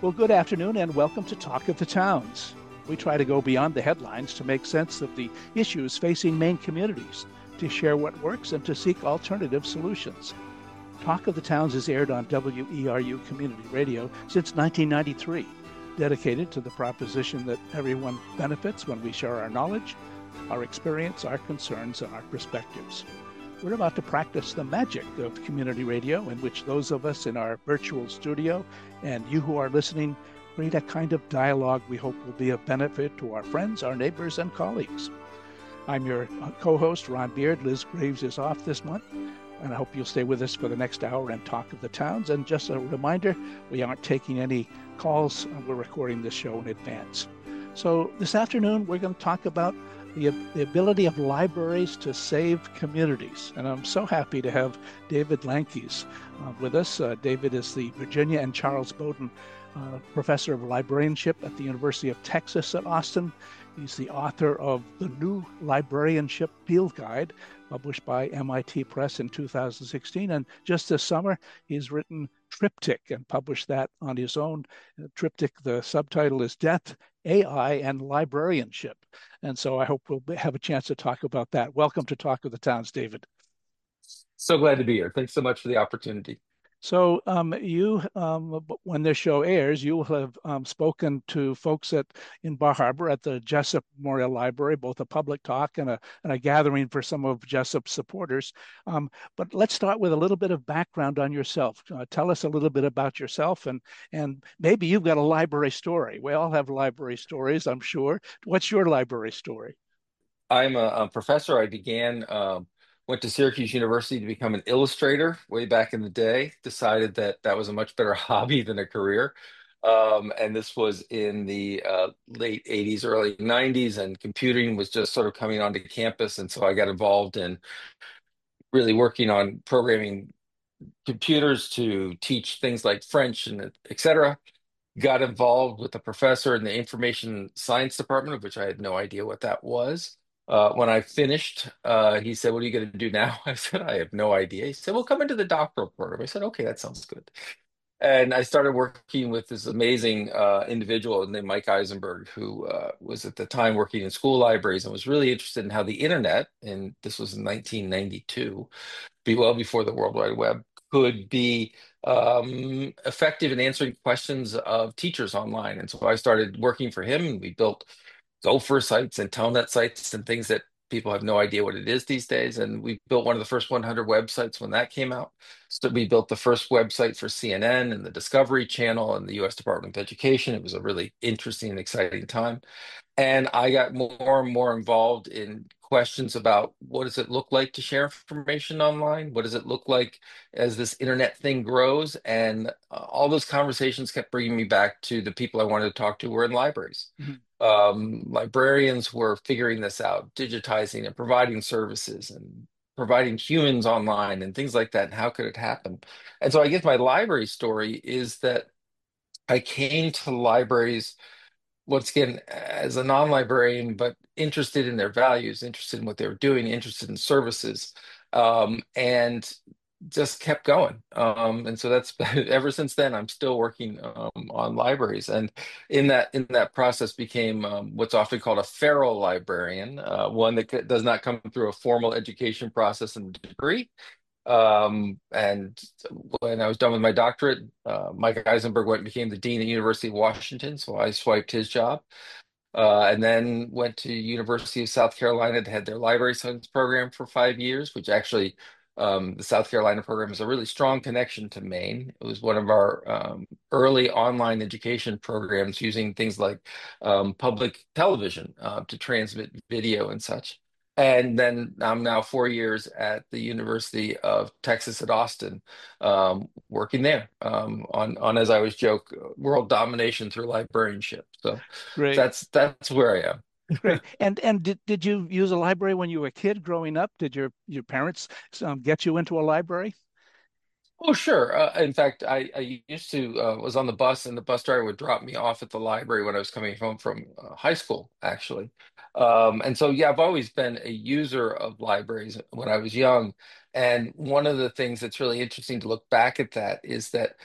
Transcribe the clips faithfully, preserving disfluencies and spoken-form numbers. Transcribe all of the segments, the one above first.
Well, good afternoon and welcome to Talk of the Towns. We try to go beyond the headlines to make sense of the issues facing Maine communities, to share what works and to seek alternative solutions. Talk of the Towns is aired on W E R U Community Radio since nineteen ninety-three, dedicated to the proposition that everyone benefits when we share our knowledge, our experience, our concerns, and our perspectives. We're about to practice the magic of community radio, in which those of us in our virtual studio and you who are listening create a kind of dialogue we hope will be of benefit to our friends, our neighbors, and colleagues. I'm your co-host, Ron Beard. Liz Graves is off this month, and I hope you'll stay with us for the next hour and Talk of the Towns. And just a reminder, we aren't taking any calls. We're recording this show in advance. So this afternoon, we're going to talk about the, the ability of libraries to save communities. And I'm so happy to have David Lankees uh, with us. Uh, David is the Virginia and Charles Bowden uh, Professor of Librarianship at the University of Texas at Austin. He's the author of the New Librarianship Field Guide, published by M I T Press in two thousand sixteen. And just this summer, he's written Triptych and published that on his own. Triptych, the subtitle is Death, A I, and Librarianship. And so I hope we'll have a chance to talk about that. Welcome to Talk of the Towns, David. So glad to be here. Thanks so much for the opportunity. So um, you, um, when this show airs, you will have um, spoken to folks at in Bar Harbor at the Jessup Memorial Library, both a public talk and a, and a gathering for some of Jessup's supporters. Um, but let's start with a little bit of background on yourself. Uh, tell us a little bit about yourself, and and maybe you've got a library story. We all have library stories, I'm sure. What's your library story? I'm a, a professor. I began, um, went to Syracuse University to become an illustrator way back in the day, decided that that was a much better hobby than a career. Um, and this was in the uh, late eighties, early nineties, and computing was just sort of coming onto campus. And so I got involved in really working on programming computers to teach things like French and et cetera. Got involved with a professor in the information science department, of which I had no idea what that was. Uh, when I finished, uh, he said, "What are you going to do now?" I said, "I have no idea." He said, "Well, come into the doctoral program." I said, "Okay, that sounds good." And I started working with this amazing uh, individual named Mike Eisenberg, who uh, was at the time working in school libraries and was really interested in how the internet, and this was in nineteen ninety-two, be well before the World Wide Web, could be um, effective in answering questions of teachers online. And so I started working for him, and we built Gopher sites and Telnet sites and things that people have no idea what it is these days. And we built one of the first one hundred websites when that came out. So we built the first website for C N N and the Discovery Channel and the U S Department of Education. It was a really interesting and exciting time. And I got more and more involved in questions about what does it look like to share information online? What does it look like as this internet thing grows? And uh, all those conversations kept bringing me back to the people I wanted to talk to were in libraries. Mhm. Um, librarians were figuring this out, digitizing and providing services and providing humans online and things like that. And how could it happen? And so I guess my library story is that I came to libraries once again as a non-librarian, but interested in their values, interested in what they were doing, interested in services, um, and just kept going. Um, and so that's ever since then, I'm still working um, on libraries, and in that in that process became um, what's often called a feral librarian, uh, one that c- does not come through a formal education process and degree. Um, and when I was done with my doctorate, uh, Mike Eisenberg went and became the dean at University of Washington, so I swiped his job. Uh, and then went to University of South Carolina to head their library science program for five years, which actually um, the South Carolina program is a really strong connection to Maine. It was one of our um, early online education programs using things like um, public television uh, to transmit video and such. And then I'm now four years at the University of Texas at Austin, um, working there um, on on as I always joke, world domination through librarianship. So Great. that's that's where I am. Great. And and did, did you use a library when you were a kid growing up? Did your your parents um, get you into a library? Oh, sure. Uh, in fact, I, I used to uh, was on the bus, and the bus driver would drop me off at the library when I was coming home from uh, high school, actually. Um, and so, yeah, I've always been a user of libraries when I was young. And one of the things that's really interesting to look back at that is that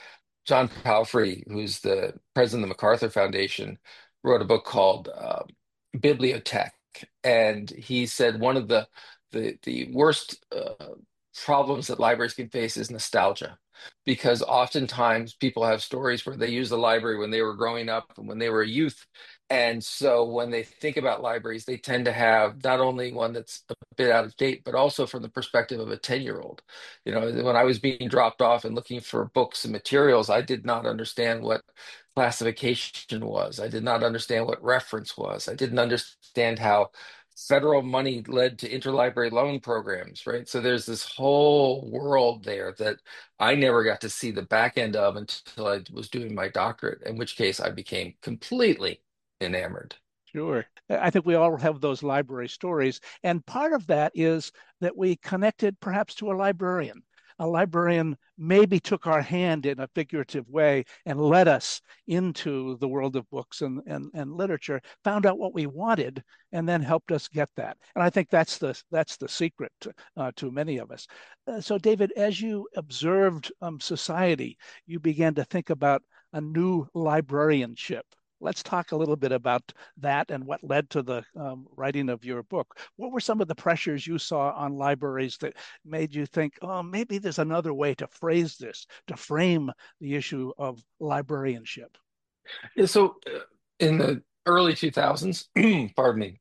John Palfrey, who's the president of the MacArthur Foundation, wrote a book called uh, Bibliotech, and he said one of the the the worst uh, problems that libraries can face is nostalgia, because oftentimes people have stories where they use the library when they were growing up and when they were a youth, and so when they think about libraries, they tend to have not only one that's a bit out of date, but also from the perspective of a ten-year-old. You know, when I was being dropped off and looking for books and materials, I did not understand what classification was. I did not understand what reference was. I didn't understand how federal money led to interlibrary loan programs, right? So there's this whole world there that I never got to see the back end of until I was doing my doctorate, in which case I became completely enamored. Sure. I think we all have those library stories. And part of that is that we connected perhaps to a librarian. A librarian maybe took our hand in a figurative way and led us into the world of books and, and, and literature, found out what we wanted, and then helped us get that. And I think that's the that's the secret uh, to many of us. Uh, so, David, as you observed um, society, you began to think about a new librarianship. Let's talk a little bit about that and what led to the um, writing of your book. What were some of the pressures you saw on libraries that made you think, oh, maybe there's another way to phrase this, to frame the issue of librarianship? Yeah, so uh, in the early two thousands, pardon me,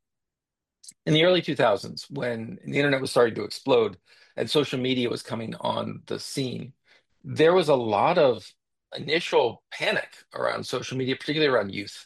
in the early two thousands, when the internet was starting to explode and social media was coming on the scene, there was a lot of initial panic around social media, particularly around youth.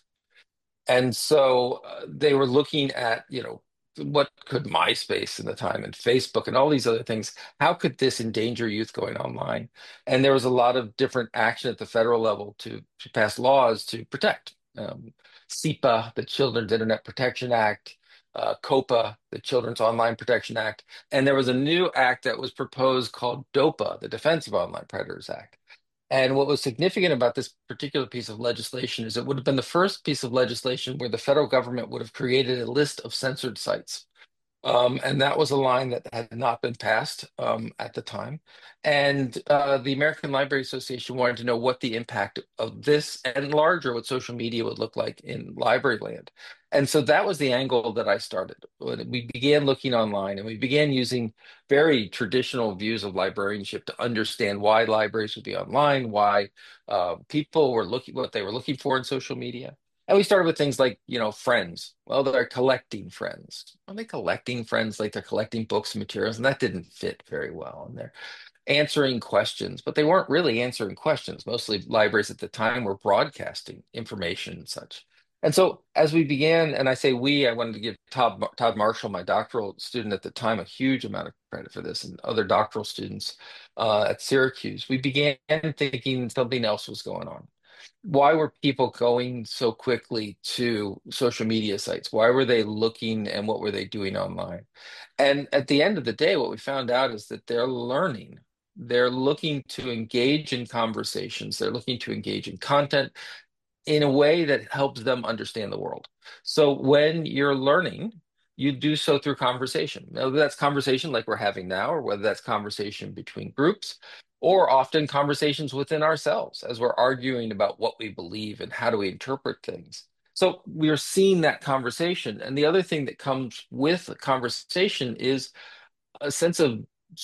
And so uh, they were looking at, you know, what could MySpace in the time and Facebook and all these other things, how could this endanger youth going online? And there was a lot of different action at the federal level to, to pass laws to protect. Um, SIPA, the Children's Internet Protection Act, uh, COPA, the Children's Online Protection Act, and there was a new act that was proposed called DOPA, the Defense of Online Predators Act. And what was significant about this particular piece of legislation is it would have been the first piece of legislation where the federal government would have created a list of censored sites. Um, and that was a line that had not been passed um, at the time. And uh, the American Library Association wanted to know what the impact of this and larger, what social media would look like in library land. And so that was the angle that I started. When we began looking online and we began using very traditional views of librarianship to understand why libraries would be online, why uh, people were looking, what they were looking for in social media. And we started with things like, you know, friends. Well, they're collecting friends. Are they collecting friends like they're collecting books and materials? And that didn't fit very well. And they're answering questions, but they weren't really answering questions. Mostly libraries at the time were broadcasting information and such. And so as we began, and I say we, I wanted to give Todd, Todd Marshall, my doctoral student at the time, a huge amount of credit for this, and other doctoral students uh, at Syracuse. We began thinking something else was going on. Why were people going so quickly to social media sites? Why were they looking and what were they doing online? And at the end of the day, what we found out is that they're learning. They're looking to engage in conversations. They're looking to engage in content in a way that helps them understand the world. So when you're learning, you do so through conversation. Whether that's conversation like we're having now, or whether that's conversation between groups, or often conversations within ourselves as we're arguing about what we believe and how do we interpret things. So we're seeing that conversation. And the other thing that comes with a conversation is a sense of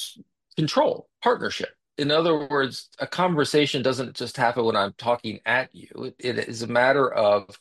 control, partnership. In other words, a conversation doesn't just happen when I'm talking at you. It, it is a matter of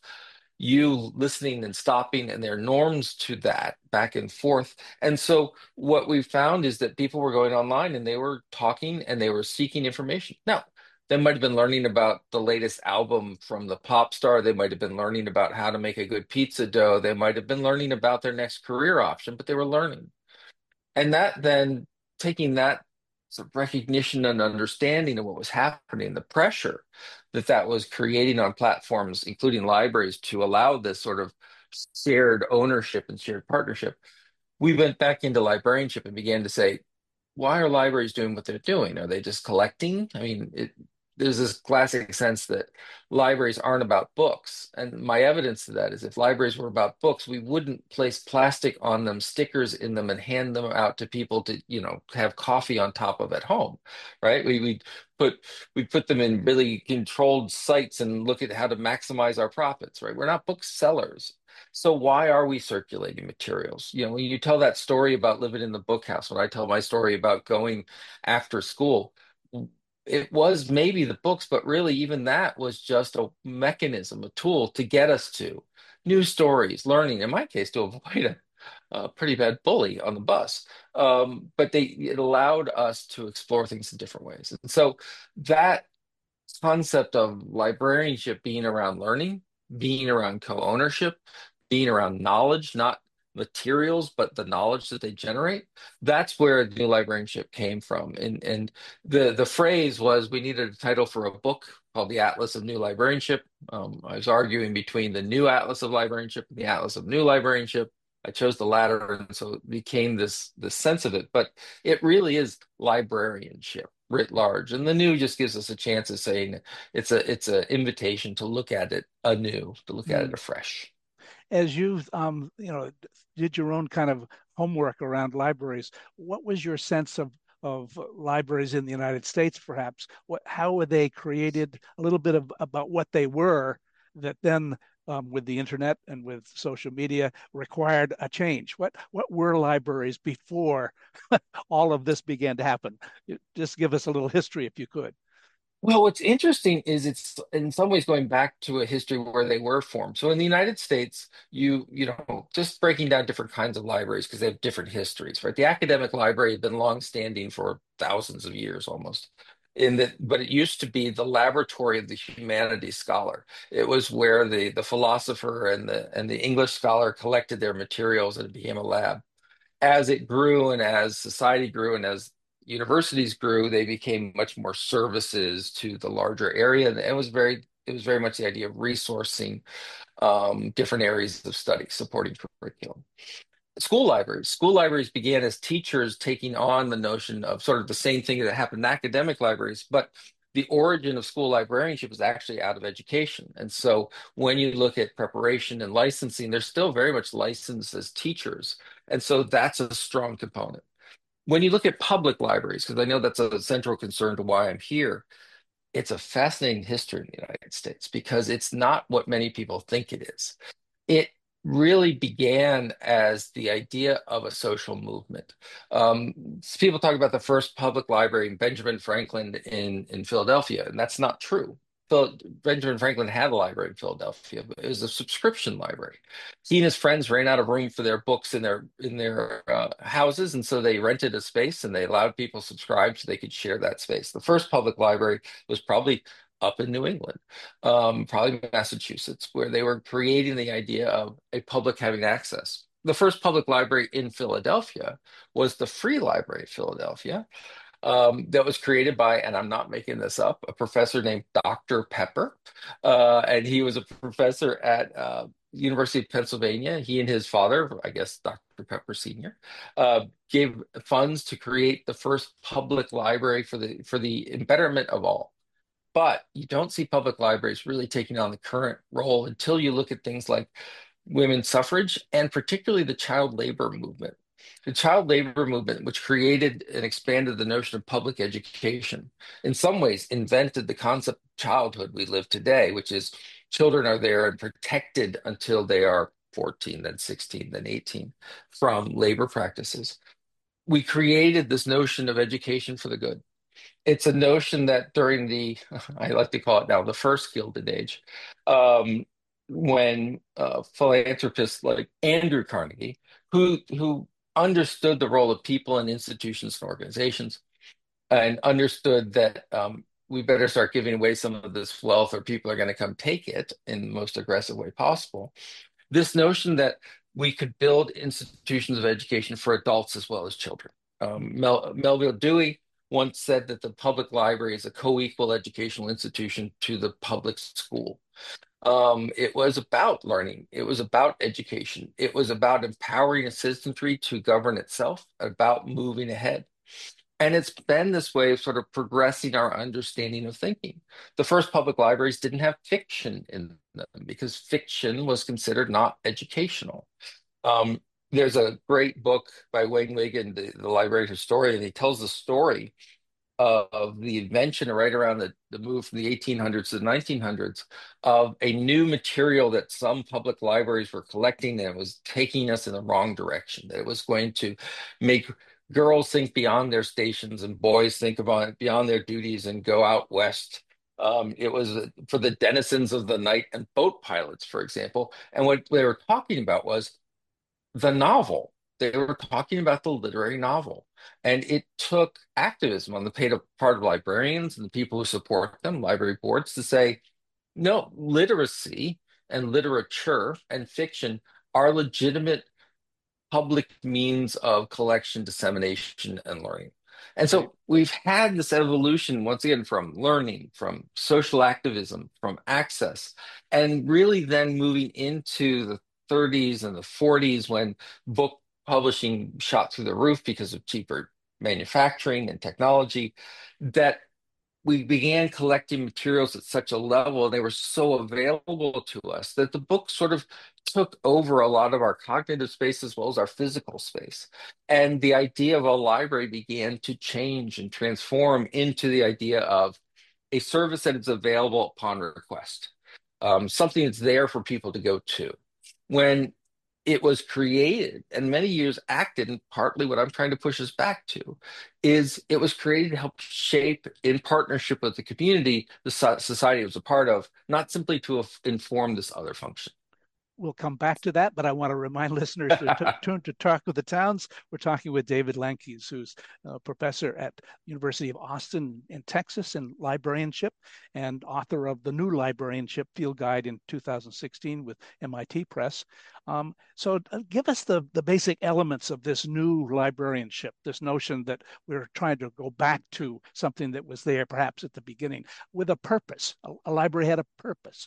you listening and stopping, and there are norms to that back and forth. And so, what we found is that people were going online and they were talking and they were seeking information. Now, they might have been learning about the latest album from the pop star. They might have been learning about how to make a good pizza dough. They might have been learning about their next career option, but they were learning. And that then taking that sort of recognition and understanding of what was happening, the pressure that that was creating on platforms, including libraries, to allow this sort of shared ownership and shared partnership, we went back into librarianship and began to say, why are libraries doing what they're doing? Are they just collecting? I mean, it, there's this classic sense that libraries aren't about books. And my evidence to that is if libraries were about books, we wouldn't place plastic on them, stickers in them, and hand them out to people to, you know, have coffee on top of at home, right? We we put we put them in really controlled sites and look at how to maximize our profits, right? We're not booksellers. So why are we circulating materials? You know, when you tell that story about living in the bookhouse, when I tell my story about going after school, it was maybe the books, but really even that was just a mechanism, a tool to get us to new stories, learning, in my case, to avoid a, a pretty bad bully on the bus. Um, but they it allowed us to explore things in different ways. And so that concept of librarianship being around learning, being around co-ownership, being around knowledge, not materials, but the knowledge that they generate. That's where the new librarianship came from. And and the the phrase was we needed a title for a book called the Atlas of New Librarianship. Um, I was arguing between the New Atlas of Librarianship and the Atlas of New Librarianship. I chose the latter, and so it became this this sense of it. But it really is librarianship writ large, and the new just gives us a chance of saying it's a it's an invitation to look at it anew, to look at it Mm. afresh. As you um, you know, did your own kind of homework around libraries, what was your sense of of libraries in the United States, perhaps? What, how were they created? A little bit of about what they were that then, um, with the internet and with social media, required a change. What what were libraries before all of this began to happen? Just give us a little history, if you could. Well, what's interesting is it's in some ways going back to a history where they were formed. So in the United States, you you know, just breaking down different kinds of libraries because they have different histories, right? The academic library had been long-standing for thousands of years almost. In that, but it used to be the laboratory of the humanities scholar. It was where the the philosopher and the and the English scholar collected their materials and it became a lab. As it grew and as society grew and as universities grew, they became much more services to the larger area. And it was very, it was very much the idea of resourcing um, different areas of study, supporting curriculum. School libraries. School libraries began as teachers taking on the notion of sort of the same thing that happened in academic libraries, but the origin of school librarianship is actually out of education. And so when you look at preparation and licensing, they're still very much licensed as teachers. And so that's a strong component. When you look at public libraries, because I know that's a central concern to why I'm here, it's a fascinating history in the United States because it's not what many people think it is. It really began as the idea of a social movement. Um, people talk about the first public library in Benjamin Franklin in, in Philadelphia, and that's not true. Phil, Benjamin Franklin had a library in Philadelphia, but it was a subscription library. He and his friends ran out of room for their books in their in their uh, houses, and so they rented a space and they allowed people to subscribe so they could share that space. The first public library was probably up in New England, um, probably Massachusetts, where they were creating the idea of a public having access. The first public library in Philadelphia was the Free Library of Philadelphia, um, that was created by, and I'm not making this up, a professor named Doctor Pepper. Uh, and he was a professor at uh, University of Pennsylvania. He and his father, I guess Doctor Pepper Senior, uh, gave funds to create the first public library for the for the betterment of all. But you don't see public libraries really taking on the current role until you look at things like women's suffrage and particularly the child labor movement. The child labor movement, which created and expanded the notion of public education, in some ways invented the concept of childhood we live today, which is children are there and protected until they are fourteen, then sixteen, then eighteen from labor practices. We created this notion of education for the good. It's a notion that during the, I like to call it now, the first Gilded Age, um, when uh, philanthropists like Andrew Carnegie, who who understood the role of people and institutions and organizations, and understood that um, we better start giving away some of this wealth, or people are going to come take it in the most aggressive way possible. This notion that we could build institutions of education for adults as well as children. Um, Mel, Melville Dewey once said that the public library is a co-equal educational institution to the public school. Um, it was about learning. It was about education. It was about empowering a citizenry to govern itself, about moving ahead. And it's been this way of sort of progressing our understanding of thinking. The first public libraries didn't have fiction in them because fiction was considered not educational. Um, there's a great book by Wayne Wiggin, the, the library historian. He tells the story of the invention right around the, the move from the eighteen hundreds to the nineteen hundreds of a new material that some public libraries were collecting that was taking us in the wrong direction, that it was going to make girls think beyond their stations and boys think about beyond their duties and go out west. Um, it was uh, for the denizens of the night and boat pilots, for example. And what they were talking about was the novel. They were talking about the literary novel. And it took activism on the part of, part of librarians and the people who support them, library boards, to say, no, literacy and literature and fiction are legitimate public means of collection, dissemination, and learning. And Right. so we've had this evolution, once again, from learning, from social activism, from access, and really then moving into the thirties and the forties when book publishing shot through the roof because of cheaper manufacturing and technology, that we began collecting materials at such a level, they were so available to us that the book sort of took over a lot of our cognitive space as well as our physical space. And the idea of a library began to change and transform into the idea of a service that is available upon request, um, something that's there for people to go to. When it was created and many years acted, and partly what I'm trying to push us back to is it was created to help shape in partnership with the community the so- society it was a part of, not simply to af- inform this other function. We'll come back to that, but I want to remind listeners to t- tune to Talk of the Towns. We're talking with David Lankeys, who's a professor at University of Austin in Texas in librarianship and author of the new librarianship field guide in two thousand sixteen with M I T Press. Um, so uh, give us the, the basic elements of this new librarianship, this notion that we're trying to go back to something that was there perhaps at the beginning with a purpose. A, a library had a purpose.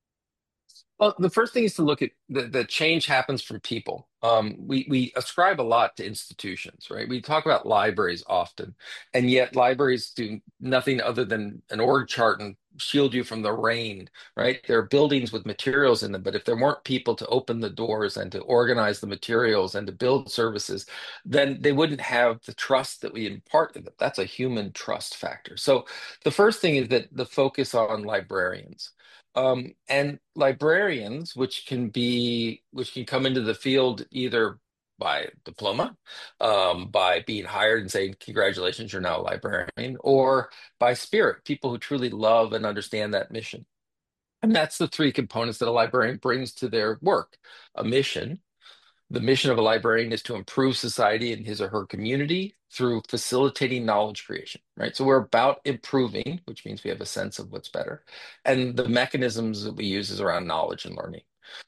Well, the first thing is to look at the, the change happens from people. Um, we we ascribe a lot to institutions, right? We talk about libraries often, and yet libraries do nothing other than an org chart and shield you from the rain, right? There are buildings with materials in them, but if there weren't people to open the doors and to organize the materials and to build services, then they wouldn't have the trust that we impart in them. That's a human trust factor. So the first thing is that the focus on librarians. Um, and librarians, which can be, which can come into the field either by diploma, um, by being hired and saying, congratulations, you're now a librarian, or by spirit, people who truly love and understand that mission. And that's the three components that a librarian brings to their work: a mission. The mission of a librarian is to improve society in his or her community through facilitating knowledge creation, right? So we're about improving, which means we have a sense of what's better. And the mechanisms that we use is around knowledge and learning.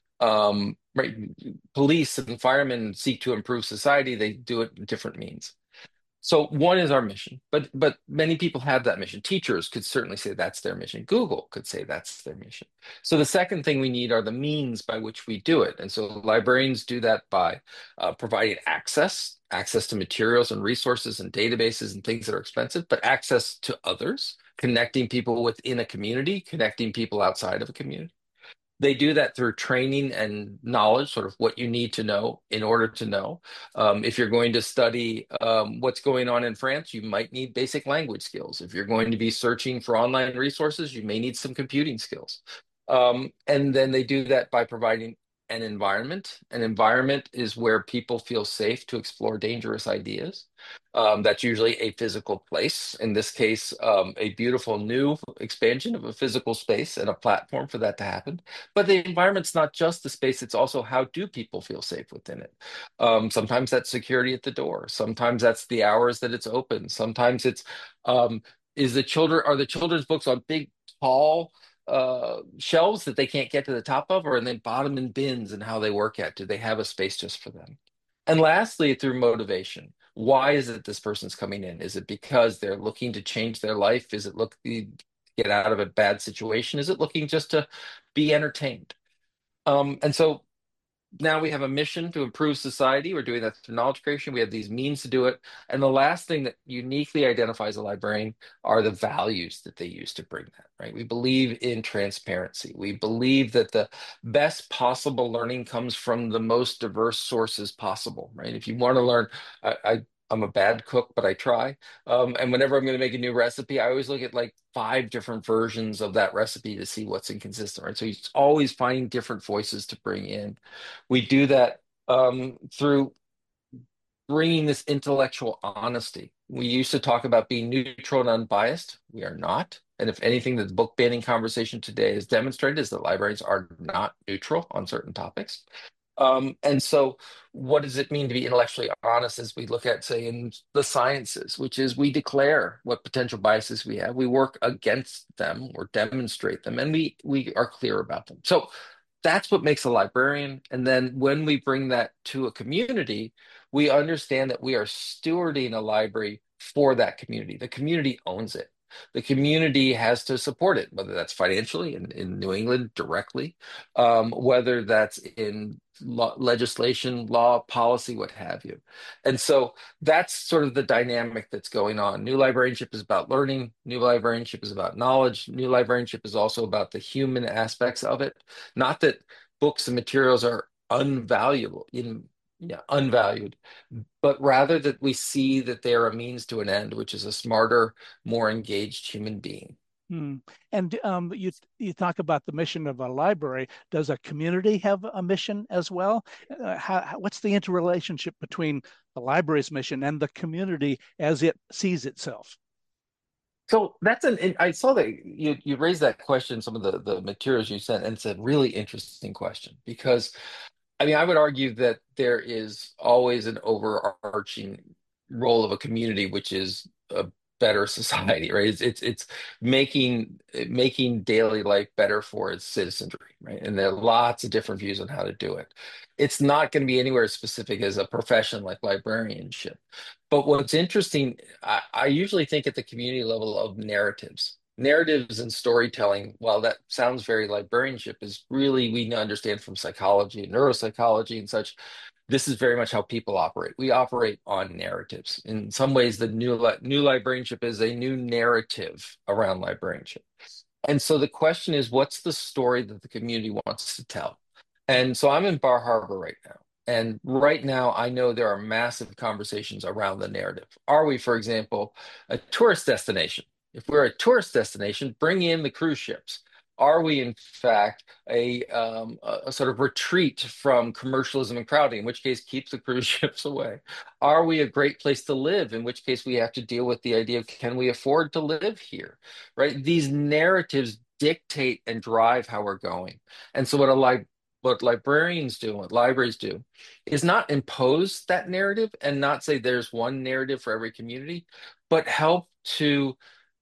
Um, right? Police and firemen seek to improve society, they do it in different means. So one is our mission, but but many people have that mission. Teachers could certainly say that's their mission. Google could say that's their mission. So the second thing we need are the means by which we do it. And so librarians do that by uh, providing access, access to materials and resources and databases and things that are expensive, but access to others, connecting people within a community, connecting people outside of a community. They do that through training and knowledge, sort of what you need to know in order to know. Um, if you're going to study um, what's going on in France, you might need basic language skills. If you're going to be searching for online resources, you may need some computing skills. Um, and then they do that by providing an environment. An environment is where people feel safe to explore dangerous ideas. Um, that's usually a physical place. In this case, um, a beautiful new expansion of a physical space and a platform for that to happen. But the environment's not just the space, it's also how do people feel safe within it. Um, sometimes that's security at the door. Sometimes that's the hours that it's open. Sometimes it's um, is the children are the children's books on big, tall uh shelves that they can't get to the top of, or in the bottom in bins, and how they work at. Do they have a space just for them? And lastly, through motivation. Why is it this person's coming in? Is it because they're looking to change their life? Is it looking to get out of a bad situation? Is it looking just to be entertained? Um, and so now we have a mission to improve society. We're doing that through knowledge creation. We have these means to do it. And the last thing that uniquely identifies a librarian are the values that they use to bring that, right? We believe in transparency. We believe that the best possible learning comes from the most diverse sources possible, right? If you want to learn, I, I I'm a bad cook, but I try. Um, and whenever I'm going to make a new recipe, I always look at like five different versions of that recipe to see what's inconsistent, right? So it's always finding different voices to bring in. We do that um, through bringing this intellectual honesty. We used to talk about being neutral and unbiased. We are not. And if anything, the book banning conversation today has demonstrated is that libraries are not neutral on certain topics. Um, and so, what does it mean to be intellectually honest as we look at, say, in the sciences, which is we declare what potential biases we have, we work against them or demonstrate them, and we we are clear about them. So that's what makes a librarian. And then when we bring that to a community, we understand that we are stewarding a library for that community. The community owns it. The community has to support it, whether that's financially in, in New England directly, um, whether that's in law, legislation, law, policy, what have you. And so that's sort of the dynamic that's going on. New librarianship is about learning. New librarianship is about knowledge. New librarianship is also about the human aspects of it. Not that books and materials are unvaluable, in, yeah, unvalued, but rather that we see that they are a means to an end, which is a smarter, more engaged human being. Hmm. And um, you you talk about the mission of a library. Does a community have a mission as well? Uh, how, how- what's the interrelationship between the library's mission and the community as it sees itself? So that's an, and I saw that you you raised that question, some of the the materials you sent, and it's a really interesting question because I mean, I would argue that there is always an overarching role of a community, which is a better society, right? It's it's, it's making making daily life better for its citizenry, right? And there are lots of different views on how to do it. It's not going to be anywhere as specific as a profession like librarianship. But what's interesting, I, I usually think at the community level of narratives. Narratives and storytelling, while that sounds very librarianship, is really we understand from psychology and neuropsychology and such. This is very much how people operate. We operate on narratives. In some ways, the new li new librarianship is a new narrative around librarianship. And so the question is, what's the story that the community wants to tell? And so I'm in Bar Harbor right now. And right now, I know there are massive conversations around the narrative. Are we, for example, a tourist destination? If we're a tourist destination, bring in the cruise ships. Are we, in fact, a, um, a, a sort of retreat from commercialism and crowding, in which case, keeps the cruise ships away? Are we a great place to live, in which case, we have to deal with the idea of can we afford to live here, right? These narratives dictate and drive how we're going. And so, what a li what librarians do, what libraries do, is not impose that narrative and not say there's one narrative for every community, but help to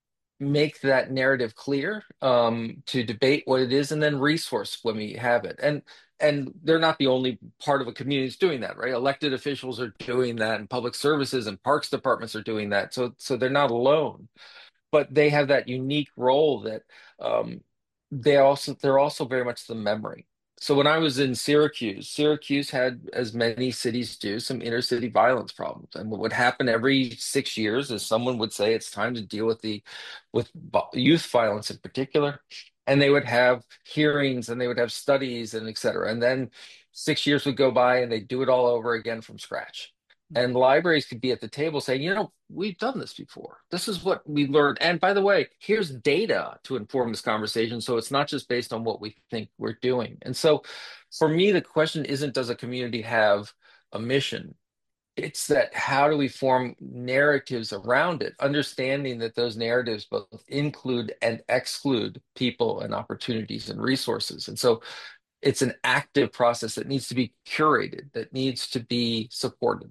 make that narrative clear, um, to debate what it is, and then resource when we have it. And and they're not the only part of a community that's doing that, right? Elected officials are doing that, and public services and parks departments are doing that. So so they're not alone, but they have that unique role that um, they also they're also very much the memory. So when I was in Syracuse, Syracuse had, as many cities do, some inner city violence problems. And what would happen every six years is someone would say it's time to deal with the with vo- youth violence in particular. And they would have hearings and they would have studies and et cetera. And then six years would go by and they'd do it all over again from scratch. And libraries could be at the table saying, you know, we've done this before. This is what we learned. And by the way, here's data to inform this conversation. So it's not just based on what we think we're doing. And so for me, the question isn't, does a community have a mission? It's that how do we form narratives around it, understanding that those narratives both include and exclude people and opportunities and resources. And so it's an active process that needs to be curated, that needs to be supported.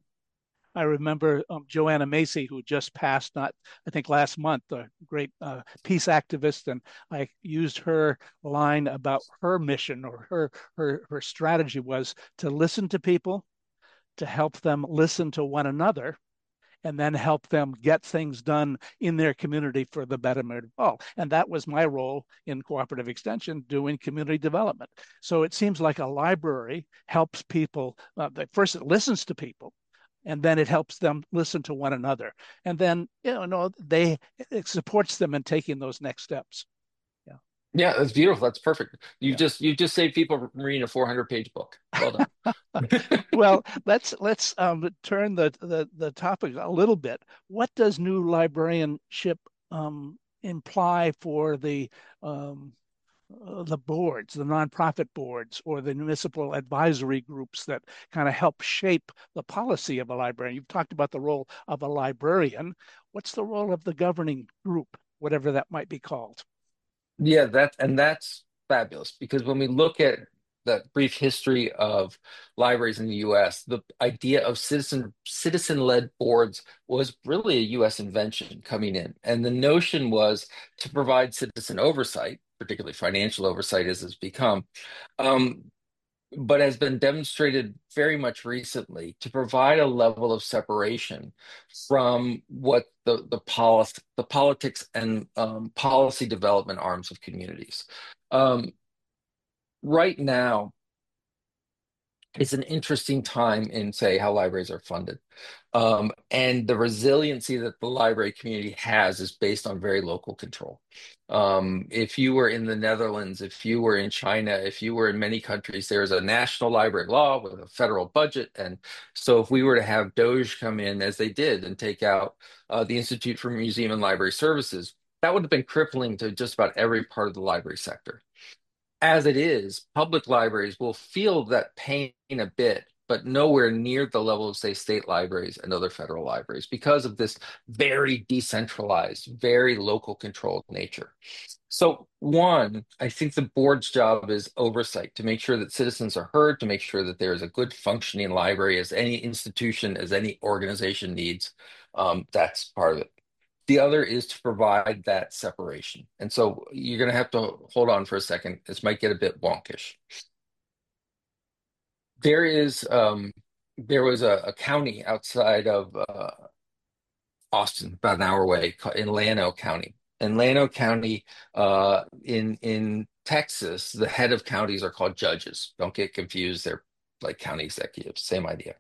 I remember um, Joanna Macy, who just passed, not I think last month, a great uh, peace activist, and I used her line about her mission or her her her strategy was to listen to people, to help them listen to one another, and then help them get things done in their community for the betterment of all. And that was my role in cooperative extension, doing community development. So it seems like a library helps people. Uh, first, it listens to people, and then it helps them listen to one another, and then you know they it supports them in taking those next steps. Yeah, Yeah, that's beautiful. That's perfect. You yeah. just you just saved people from reading a four hundred page book. Well done. Well, let's let's um, turn the, the the topic a little bit. What does new librarianship um, imply for the um, uh, the boards, the nonprofit boards, or the municipal advisory groups that kind of help shape the policy of a librarian? You've talked about the role of a librarian. What's the role of the governing group, whatever that might be called? Yeah, that and that's fabulous because when we look at that brief history of libraries in the U S, the idea of citizen citizen-led boards was really a U S invention coming in. And the notion was to provide citizen oversight, particularly financial oversight as it's become, um, but has been demonstrated very much recently to provide a level of separation from what the the policy, the politics and um, policy development arms of communities. Um, right now, it's an interesting time in, say, how libraries are funded. Um, and the resiliency that the library community has is based on very local control. Um, if you were in the Netherlands, if you were in China, if you were in many countries, there's a national library law with a federal budget. And so if we were to have DOGE come in, as they did, and take out uh, the Institute for Museum and Library Services, that would have been crippling to just about every part of the library sector. As it is, public libraries will feel that pain a bit, but nowhere near the level of, say, state libraries and other federal libraries because of this very decentralized, very local controlled nature. So, one, I think the board's job is oversight to make sure that citizens are heard, to make sure that there is a good functioning library as any institution, as any organization needs. Um, that's part of it. The other is to provide that separation. And so you're going to have to hold on for a second. This might get a bit wonkish. There is, um, there was a, a county outside of uh, Austin, about an hour away, in Llano County. In Llano County, uh, in in Texas, the head of counties are called judges. Don't get confused; they're like county executives. Same idea.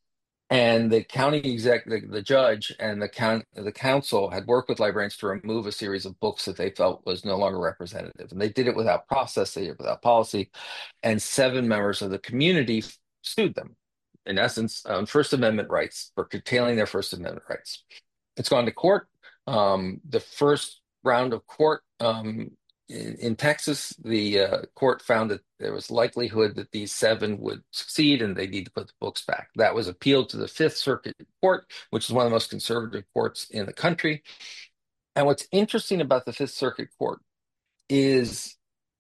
And the county exec, the, the judge and the count, the council had worked with librarians to remove a series of books that they felt was no longer representative. And they did it without process, they did it without policy. And seven members of the community sued them, in essence, on First Amendment rights for curtailing their First Amendment rights. It's gone to court. Um, the first round of court um, in, in Texas, the uh, court found that there was likelihood that these seven would succeed and they need to put the books back. That was appealed to the Fifth Circuit Court, which is one of the most conservative courts in the country. And what's interesting about the Fifth Circuit Court is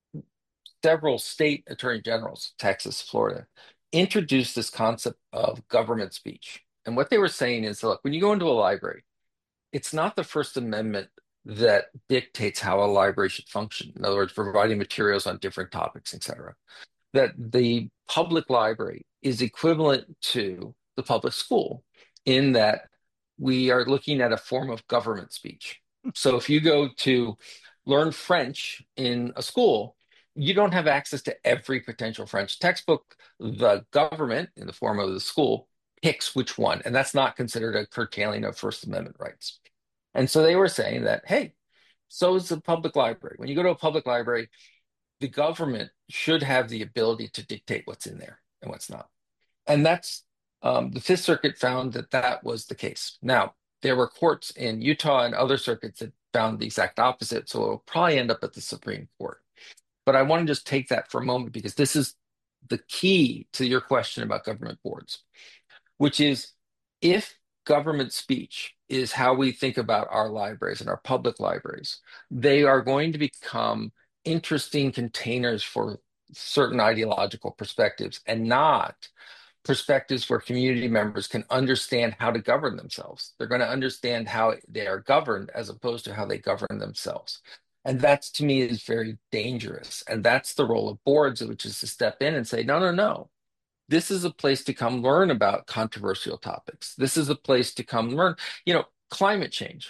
several state attorney generals, Texas, Florida, introduced this concept of government speech. And what they were saying is, look, when you go into a library, it's not the First Amendment that dictates how a library should function. In other words, providing materials on different topics, et cetera. That the public library is equivalent to the public school in that we are looking at a form of government speech. So if you go to learn French in a school, you don't have access to every potential French textbook. The government, in the form of the school, picks which one, and that's not considered a curtailing of First Amendment rights. And so they were saying that, hey, so is the public library. When you go to a public library, the government should have the ability to dictate what's in there and what's not. And that's um, the Fifth Circuit found that that was the case. Now, there were courts in Utah and other circuits that found the exact opposite, so it'll probably end up at the Supreme Court. But I want to just take that for a moment because this is the key to your question about government boards, which is if government speech is how we think about our libraries and our public libraries, they are going to become interesting containers for certain ideological perspectives and not perspectives where community members can understand how to govern themselves. They're going to understand how they are governed as opposed to how they govern themselves. And that to me is very dangerous. And that's the role of boards, which is to step in and say, no, no, no. This is a place to come learn about controversial topics. This is a place to come learn, you know, climate change.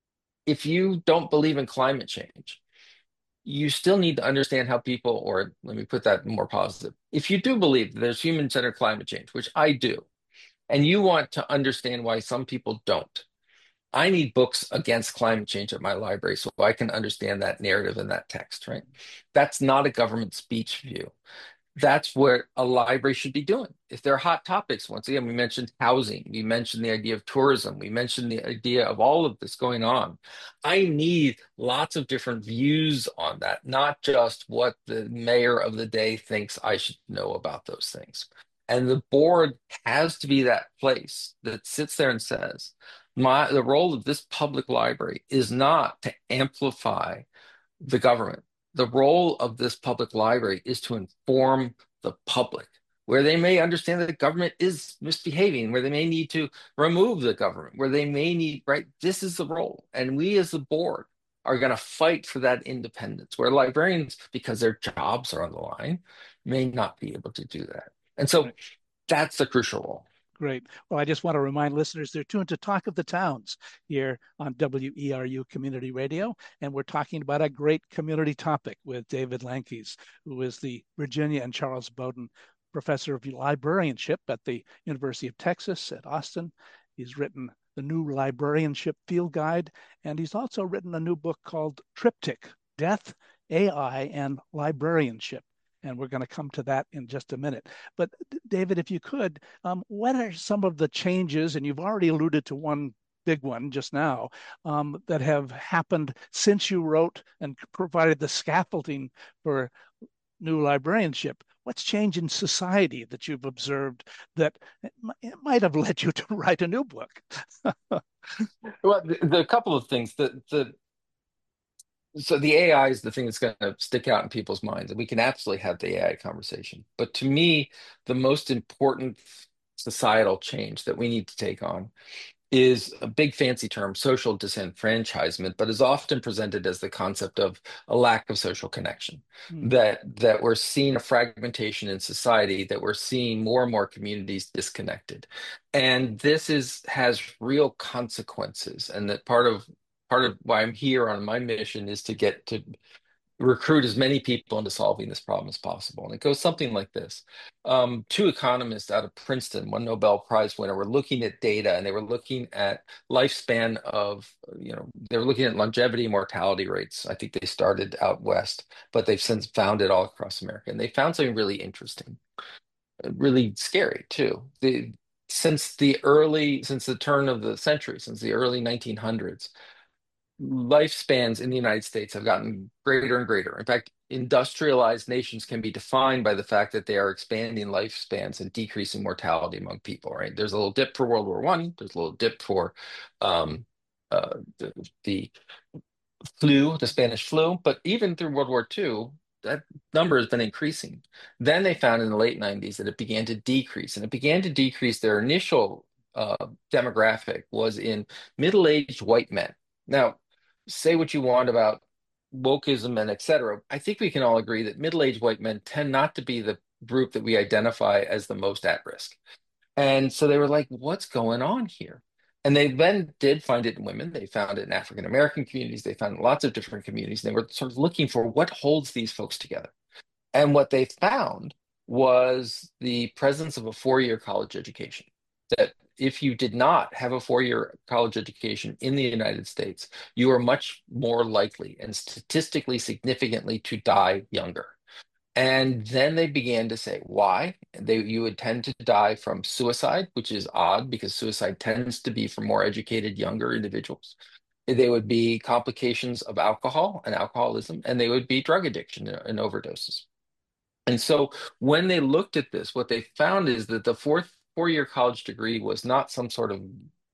If you don't believe in climate change, you still need to understand how people, or let me put that more positive. If you do believe that there's human-centered climate change, which I do, and you want to understand why some people don't, I need books against climate change at my library so I can understand that narrative and that text, right? That's not a government speech view. That's what a library should be doing. If there are hot topics, once again, we mentioned housing, we mentioned the idea of tourism, we mentioned the idea of all of this going on. I need lots of different views on that, not just what the mayor of the day thinks I should know about those things. And the board has to be that place that sits there and says, my the role of this public library is not to amplify the government. The role of this public library is to inform the public, where they may understand that the government is misbehaving, where they may need to remove the government, where they may need, right? This is the role. And we as the board are going to fight for that independence, where librarians, because their jobs are on the line, may not be able to do that. And so Right. that's the crucial role. Great. Well, I just want to remind listeners they're tuned to Talk of the Towns here on W E R U Community Radio. And we're talking about a great community topic with David Lankeys, who is the Virginia and Charles Bowden Professor of Librarianship at the University of Texas at Austin. He's written the new Librarianship Field Guide, and he's also written a new book called Triptych: Death, A I, and Librarianship. And we're going to come to that in just a minute. But David, if you could, um, what are some of the changes, and you've already alluded to one big one just now, um, that have happened since you wrote and provided the scaffolding for new librarianship? What's changed in society that you've observed that it might have led you to write a new book? Well, the, the couple of things. The the So the A I is the thing that's going to stick out in people's minds, and we can absolutely have the A I conversation. But to me, the most important societal change that we need to take on is a big fancy term, social disenfranchisement, but is often presented as the concept of a lack of social connection. Hmm. That that we're seeing a fragmentation in society, that we're seeing more and more communities disconnected. And this is has real consequences. And that part of part of why I'm here on my mission is to get to recruit as many people into solving this problem as possible. And it goes something like this. Um, two economists out of Princeton, one Nobel Prize winner, were looking at data, and they were looking at lifespan of, you know, they were looking at longevity and mortality rates. I think they started out west, but they've since found it all across America. And they found something really interesting, really scary too. The, since the early, since the turn of the century, since the early nineteen hundreds, lifespans in the United States have gotten greater and greater. In fact, industrialized nations can be defined by the fact that they are expanding lifespans and decreasing mortality among people, right? There's a little dip for World War One, there's a little dip for um, uh, the, the flu, the Spanish flu, but even through World War Two, that number has been increasing. Then they found in the late nineties that it began to decrease, and it began to decrease. Their initial uh, demographic was in middle-aged white men. Now, say what you want about wokeism and et cetera. I think we can all agree that middle-aged white men tend not to be the group that we identify as the most at risk. And so they were like, what's going on here? And they then did find it in women. They found it in African American communities. They found lots of different communities. And they were sort of looking for what holds these folks together. And what they found was the presence of a four-year college education. That if you did not have a four-year college education in the United States, you are much more likely and statistically significantly to die younger. And then they began to say why. They you would tend to die from suicide, which is odd because suicide tends to be for more educated younger individuals. They would be complications of alcohol and alcoholism, and they would be drug addiction and overdoses. And so when they looked at this, what they found is that the fourth four-year college degree was not some sort of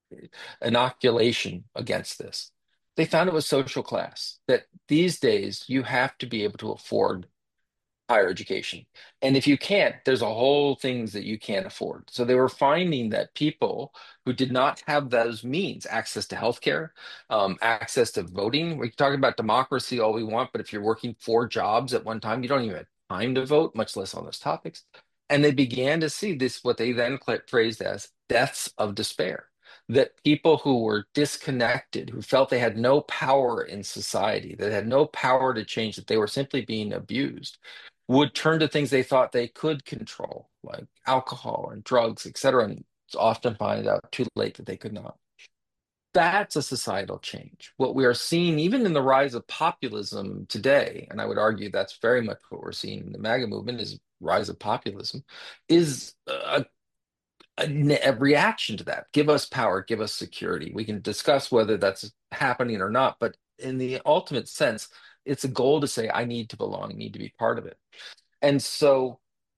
inoculation against this. They found it was social class, that these days you have to be able to afford higher education. And if you can't, there's a whole things that you can't afford. So they were finding that people who did not have those means, access to healthcare, um, access to voting, we can talk about democracy all we want, but if you're working four jobs at one time, you don't even have time to vote, much less on those topics. And they began to see this, what they then cla- phrased as deaths of despair. That people who were disconnected, who felt they had no power in society, that had no power to change, that they were simply being abused, would turn to things they thought they could control, like alcohol and drugs, et cetera, and often find out too late that they could not. That's a societal change. What we are seeing, even in the rise of populism today, and I would argue that's very much what we're seeing in the MAGA movement, is rise of populism, is a, a, a reaction to that. Give us power, give us security. We can discuss whether that's happening or not, but in the ultimate sense, it's a goal to say, I need to belong, I need to be part of it. And so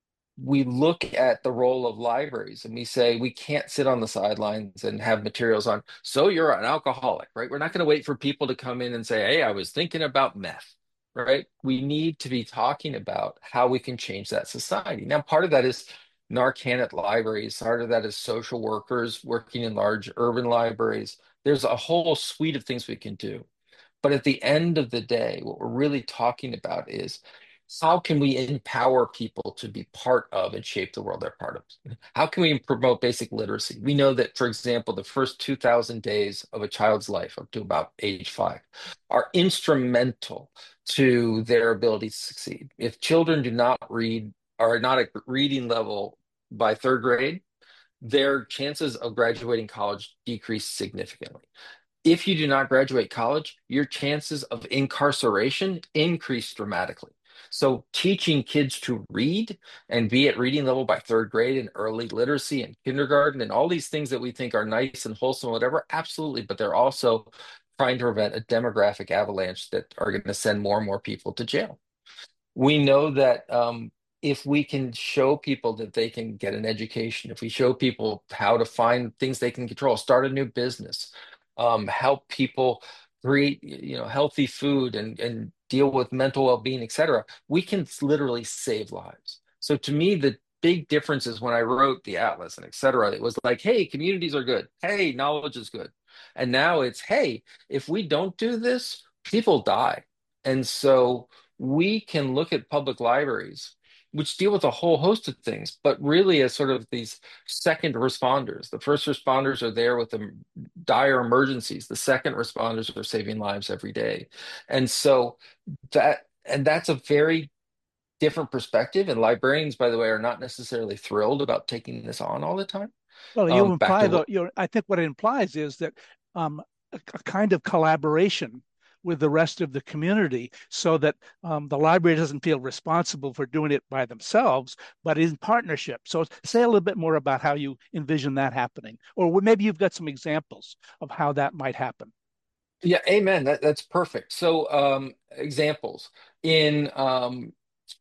we look at the role of libraries and we say we can't sit on the sidelines and have materials on, so you're an alcoholic, right? We're not going to wait for people to come in and say, hey, I was thinking about meth, right? We need to be talking about how we can change that society. Now, part of that is Narcan at libraries, part of that is social workers working in large urban libraries. There's a whole suite of things we can do. But at the end of the day, what we're really talking about is how can we empower people to be part of and shape the world they're part of? How can we promote basic literacy? We know that, for example, the first two thousand days of a child's life up to about age five are instrumental to their ability to succeed. If children do not read, are not at reading level by third grade, their chances of graduating college decrease significantly. If you do not graduate college, your chances of incarceration increase dramatically. So, teaching kids to read and be at reading level by third grade and early literacy and kindergarten and all these things that we think are nice and wholesome, whatever, absolutely. But they're also trying to prevent a demographic avalanche that are going to send more and more people to jail. We know that um, if we can show people that they can get an education, if we show people how to find things they can control, start a new business, um, help people create, you know, healthy food and, and deal with mental well-being, et cetera, we can literally save lives. So to me, the big difference is when I wrote the Atlas and et cetera, it was like, hey, communities are good. Hey, knowledge is good. And now it's, hey, if we don't do this, people die. And so we can look at public libraries, which deal with a whole host of things, but really as sort of these second responders. The first responders are there with the dire emergencies. The second responders are saving lives every day. And so that, and that's a very different perspective. And librarians, by the way, are not necessarily thrilled about taking this on all the time. Well, you Um, back imply to though, what, you I think what it implies is that um, a, a kind of collaboration with the rest of the community so that um, the library doesn't feel responsible for doing it by themselves, but in partnership. So say a little bit more about how you envision that happening, or maybe you've got some examples of how that might happen. yeah, amen. That, that's perfect. So, um, examples in, um,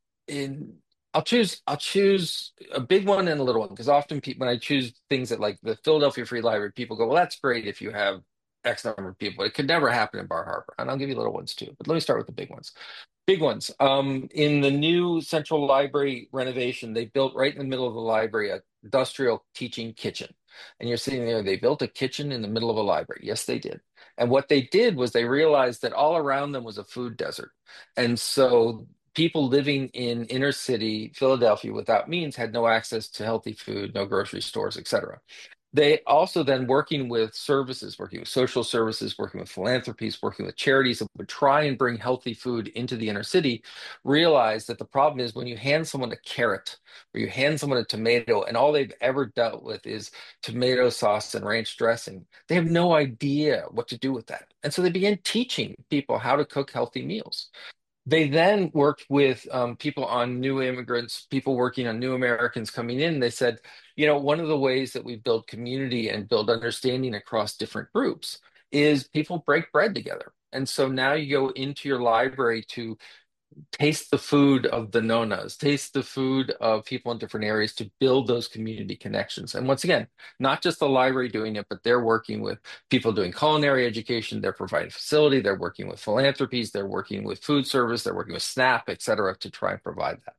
in I'll choose I'll choose a big one and a little one because often people when I choose things at like the Philadelphia Free Library, people go, well, that's great if you have X number of people. It could never happen in Bar Harbor. And I'll give you little ones too. But let me start with the big ones. Big ones. Um, in the new Central Library renovation, they built right in the middle of the library a industrial teaching kitchen. And you're sitting there, they built a kitchen in the middle of a library. Yes, they did. And what they did was they realized that all around them was a food desert. And so people living in inner city Philadelphia without means had no access to healthy food, no grocery stores, et cetera. They also then working with services, working with social services, working with philanthropies, working with charities that would try and bring healthy food into the inner city, realize that the problem is when you hand someone a carrot or you hand someone a tomato and all they've ever dealt with is tomato sauce and ranch dressing, they have no idea what to do with that. And so they began teaching people how to cook healthy meals. They then worked with um, people on new immigrants, people working on new Americans coming in. They said, you know, one of the ways that we build community and build understanding across different groups is people break bread together. And so now you go into your library to taste the food of the nonas, taste the food of people in different areas to build those community connections. And once again, not just the library doing it, but they're working with people doing culinary education, they're providing facility, they're working with philanthropies, they're working with food service, they're working with SNAP, et cetera, to try and provide that.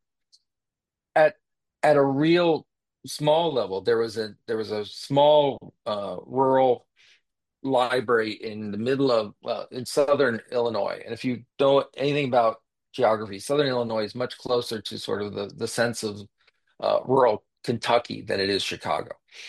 At at a real small level, there was a there was a small uh, rural library in the middle of well in southern Illinois. And if you know anything about geography, southern Illinois is much closer to sort of the, the sense of uh, rural Kentucky than it is Chicago.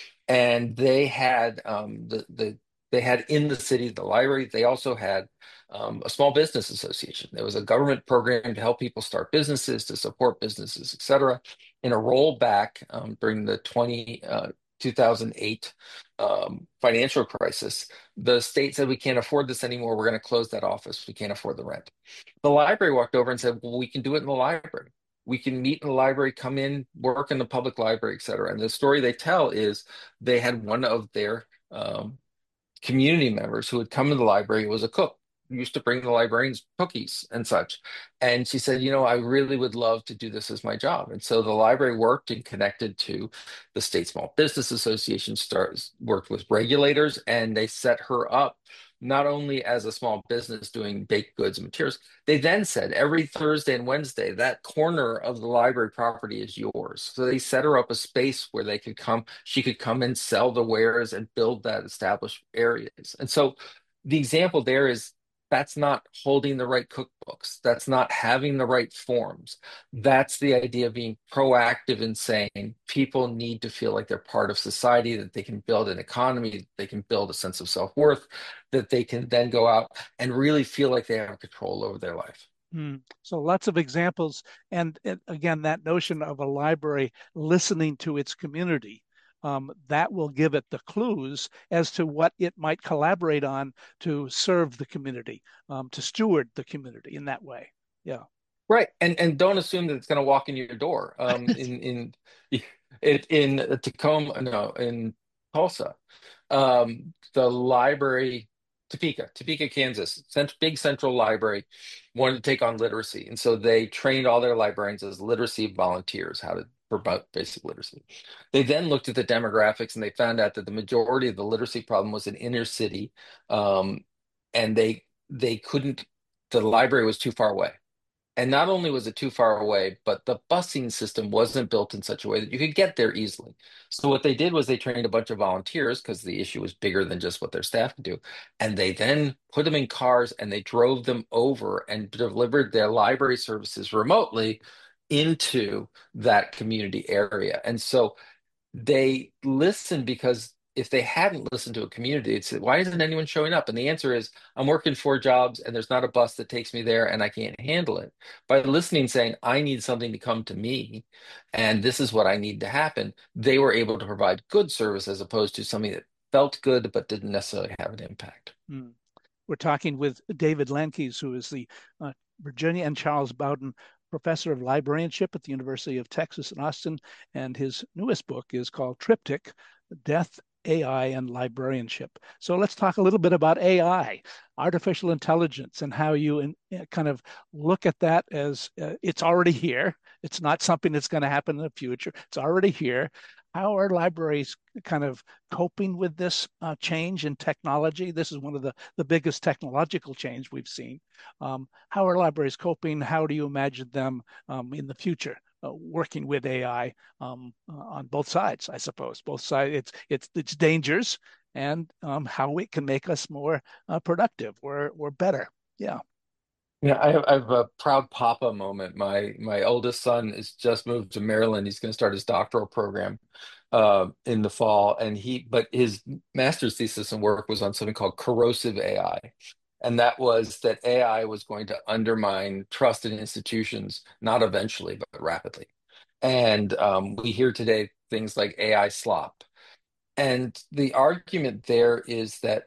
And they had um, the the they had in the city the library. They also had um, a small business association. There was a government program to help people start businesses, to support businesses, et cetera. In a rollback um, during the twenty, uh, two thousand eight um, financial crisis, the state said, we can't afford this anymore. We're going to close that office. We can't afford the rent. The library walked over and said, well, we can do it in the library. We can meet in the library, come in, work in the public library, et cetera. And the story they tell is they had one of their um, community members who had come to the library, was a cook, used to bring the librarians cookies and such. And she said, you know, I really would love to do this as my job. And so the library worked and connected to the State Small Business Association, starts worked with regulators, and they set her up not only as a small business doing baked goods and materials. They then said every Thursday and Wednesday, that corner of the library property is yours. So they set her up a space where they could come, she could come and sell the wares and build that established areas. And so the example there is that's not holding the right cookbooks. That's not having the right forms. That's the idea of being proactive in saying people need to feel like they're part of society, that they can build an economy, they can build a sense of self-worth, that they can then go out and really feel like they have control over their life. Mm. So lots of examples. And, and again, that notion of a library listening to its community, um, that will give it the clues as to what it might collaborate on to serve the community, um, to steward the community in that way. Yeah. Right. And and don't assume that it's going to walk in your door. Um, in in it in Tacoma, no, in Tulsa, um, the library, Topeka, Topeka, Kansas, cent big central library, wanted to take on literacy, and so they trained all their librarians as literacy volunteers, how to promote basic literacy. They then looked at the demographics and they found out that the majority of the literacy problem was in inner city, um, and they they couldn't. The library was too far away. And not only was it too far away, but the busing system wasn't built in such a way that you could get there easily. So what they did was they trained a bunch of volunteers because the issue was bigger than just what their staff could do. And they then put them in cars and they drove them over and delivered their library services remotely into that community area. And so they listened because if they hadn't listened to a community, it's why isn't anyone showing up? And the answer is, I'm working four jobs and there's not a bus that takes me there and I can't handle it. By listening, saying, I need something to come to me and this is what I need to happen, they were able to provide good service as opposed to something that felt good but didn't necessarily have an impact. Mm. We're talking with David Lankees, who is the uh, Virginia and Charles Bowden Professor of Librarianship at the University of Texas in Austin. And his newest book is called Triptych, Death, A I, and Librarianship. So let's talk a little bit about A I, artificial intelligence, and how you in, uh, kind of look at that as uh, it's already here. It's not something that's going to happen in the future. It's already here. How are libraries kind of coping with this uh, change in technology? This is one of the, the biggest technological change we've seen. Um, how are libraries coping? How do you imagine them um, in the future uh, working with A I um, uh, on both sides, I suppose? Both sides, it's, it's, it's dangers and um, how it can make us more uh, productive or, or better. Yeah. Yeah, I have, I have a proud papa moment. My my oldest son is just moved to Maryland. He's going to start his doctoral program uh, in the fall, and he but his master's thesis and work was on something called corrosive A I, and that was that A I was going to undermine trust in institutions, not eventually, but rapidly. And um, we hear today things like A I slop, and the argument there is that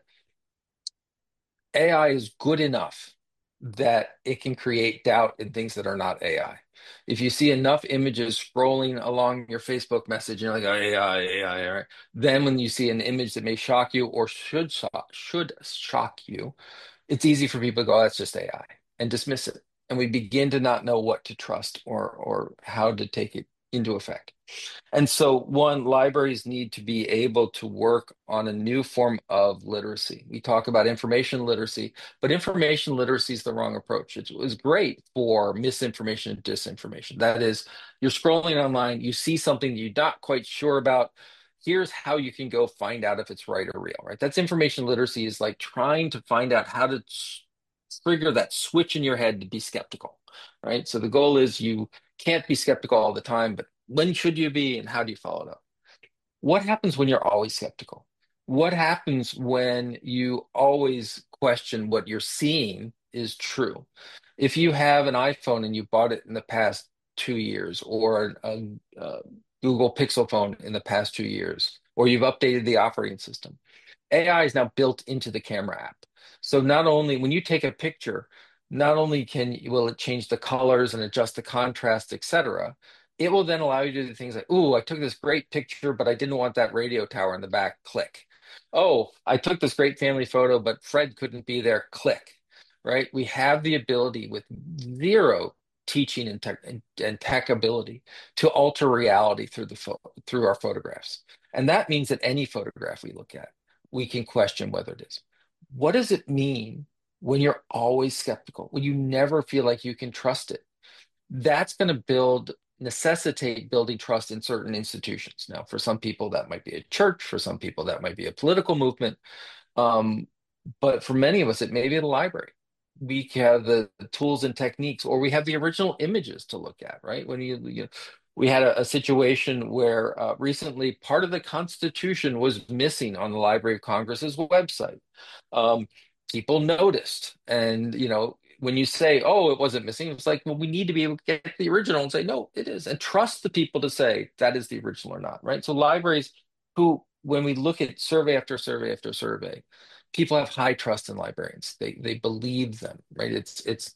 A I is good enough that it can create doubt in things that are not A I. If you see enough images scrolling along your Facebook message, you're like, oh, A I, A I, right? Then when you see an image that may shock you or should shock, should shock you, it's easy for people to go, "Oh, that's just A I," and dismiss it. And we begin to not know what to trust or or how to take it into effect. And so, one, libraries need to be able to work on a new form of literacy. We talk about information literacy, but information literacy is the wrong approach. It was great for misinformation and disinformation. That is, you're scrolling online, you see something you're not quite sure about. Here's how you can go find out if it's right or real, right? That's information literacy, is like trying to find out how to s- trigger that switch in your head to be skeptical, right? So the goal is you can't be skeptical all the time, but When should you be, and how do you follow it up? What happens when you're always skeptical? What happens when you always question what you're seeing is true? If you have an iPhone and you bought it in the past two years, or a, a Google Pixel phone in the past two years, or you've updated the operating system, A I is now built into the camera app. So not only when you take a picture, not only can will it change the colors and adjust the contrast, et cetera, it will then allow you to do things like, "Ooh, I took this great picture, but I didn't want that radio tower in the back. Click. Oh, I took this great family photo, but Fred couldn't be there. Click." Right? We have the ability with zero teaching and tech and, and tech ability to alter reality through the pho- through our photographs. And that means that any photograph we look at, we can question whether it is. What does it mean when you're always skeptical, when you never feel like you can trust it? That's going to build necessitate building trust in certain institutions. Now, for some people, that might be a church. For some people, that might be a political movement. Um, but for many of us, it may be the library. We have the, the tools and techniques, or we have the original images to look at, right? When you, you we had a, a situation where uh, recently part of the Constitution was missing on the Library of Congress's website. Um, People noticed, and you know, when you say, "Oh, it wasn't missing," it's like, well, we need to be able to get the original and say, "No, it is," and trust the people to say that is the original or not, right? So libraries, who, when we look at survey after survey after survey, people have high trust in librarians. They they believe them, right? It's it's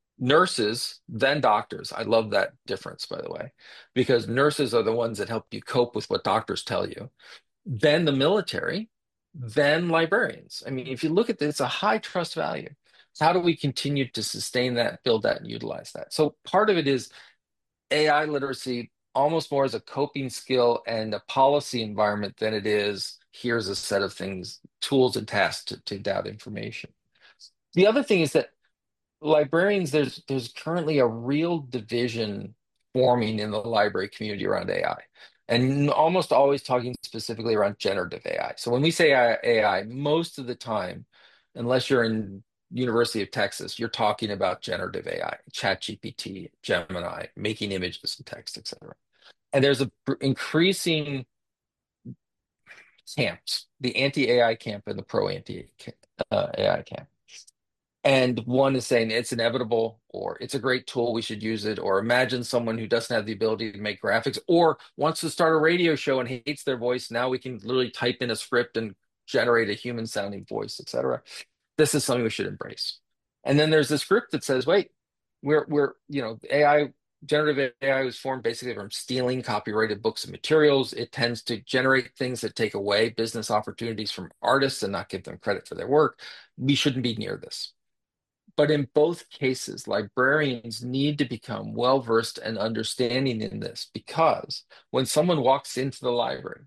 nurses, then doctors. I love that difference, by the way, because nurses are the ones that help you cope with what doctors tell you, then the military, then librarians. I mean, if you look at this, it's a high trust value. So how do we continue to sustain that, build that, and utilize that? So part of it is A I literacy, almost more as a coping skill and a policy environment than it is, here's a set of things, tools and tasks to, to gather information. The other thing is that librarians, there's there's currently a real division forming in the library community around A I, and almost always talking specifically around generative A I. So when we say A I, most of the time, unless you're in University of Texas, you're talking about generative A I, ChatGPT, Gemini, making images and text, et cetera. And there's a pr- increasing camps, the anti-A I camp and the pro-anti-A I camp. And one is saying it's inevitable, or it's a great tool, we should use it, or imagine someone who doesn't have the ability to make graphics, or wants to start a radio show and hates their voice. Now we can literally type in a script and generate a human sounding voice, et cetera. This is something we should embrace. And then there's this group that says, wait, we're we're you know, A I, generative A I was formed basically from stealing copyrighted books and materials. It tends to generate things that take away business opportunities from artists and not give them credit for their work. We shouldn't be near this. But in both cases, librarians need to become well versed and understanding in this, because when someone walks into the library,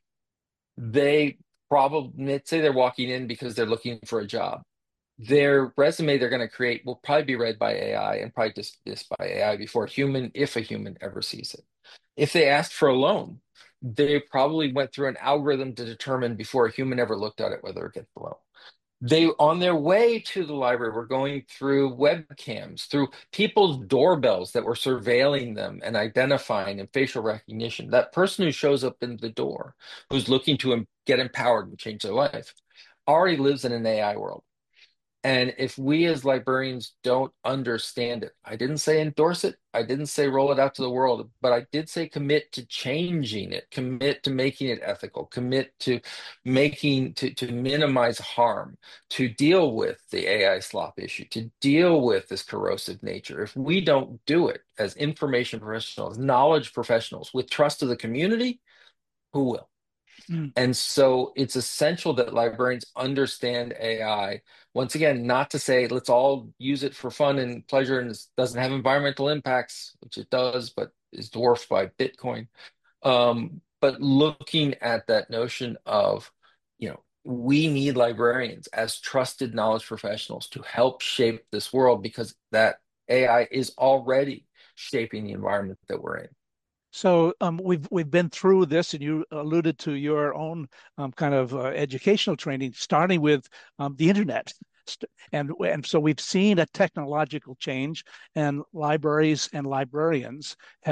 they probably, let's say they're walking in because they're looking for a job. Their resume they're going to create will probably be read by A I and probably dismissed by A I before a human, if a human ever sees it. If they asked for a loan, they probably went through an algorithm to determine before a human ever looked at it whether it gets the loan. They, on their way to the library, were going through webcams, through people's doorbells that were surveilling them and identifying and facial recognition. That person who shows up in the door, who's looking to em- get empowered and change their life, already lives in an A I world. And if we as librarians don't understand it, I didn't say endorse it, I didn't say roll it out to the world, but I did say commit to changing it, commit to making it ethical, commit to making, to, to minimize harm, to deal with the A I slop issue, to deal with this corrosive nature. If we don't do it as information professionals, knowledge professionals with trust of the community, who will? Mm. And so it's essential that librarians understand A I. Once again, not to say let's all use it for fun and pleasure and it doesn't have environmental impacts, which it does, but is dwarfed by Bitcoin. Um, but looking at that notion of, you know, we need librarians as trusted knowledge professionals to help shape this world, because that A I is already shaping the environment that we're in. So um, we've we've been through this, and you alluded to your own um, kind of uh, educational training, starting with um, the internet, St- and and so we've seen a technological change, and libraries and librarians have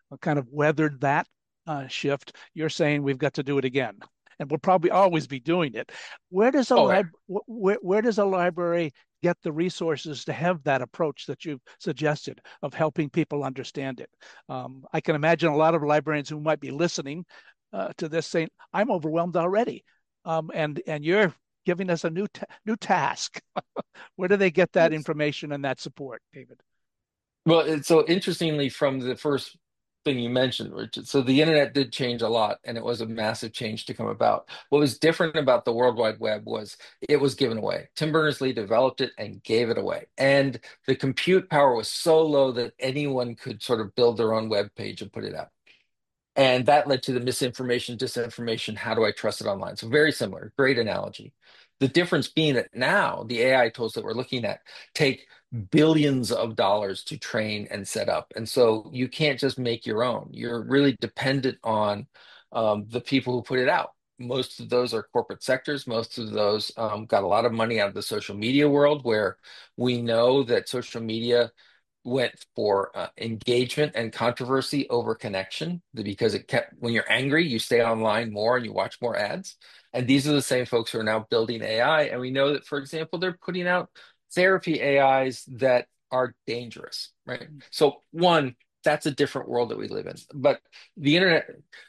kind of weathered that uh, shift, you're saying we've got to do it again, and we'll probably always be doing it. Where does a Oh, yeah. lib where, where does a library get the resources to have that approach that you've suggested of helping people understand it? Um, I can imagine a lot of librarians who might be listening uh, to this saying, "I'm overwhelmed already," um, and and you're giving us a new ta new task. Where do they get that information and that support, David? Well, it's so interestingly from the first thing you mentioned, Richard. So the internet did change a lot, and it was a massive change to come about. What was different about the World Wide Web was it was given away. Tim Berners-Lee developed it and gave it away, and the compute power was so low that anyone could sort of build their own web page and put it out. And that led to the misinformation, disinformation. How do I trust it online? So very similar, great analogy. The difference being that now the A I tools that we're looking at take billions of dollars to train and set up. And so you can't just make your own. You're really dependent on um, the people who put it out. Most of those are corporate sectors. Most of those um, got a lot of money out of the social media world, where we know that social media went for uh, engagement and controversy over connection because it kept, when you're angry, you stay online more and you watch more ads. And these are the same folks who are now building A I. And we know that, for example, they're putting out therapy A Is that are dangerous, right? So, one, that's a different world that we live in. But the internet,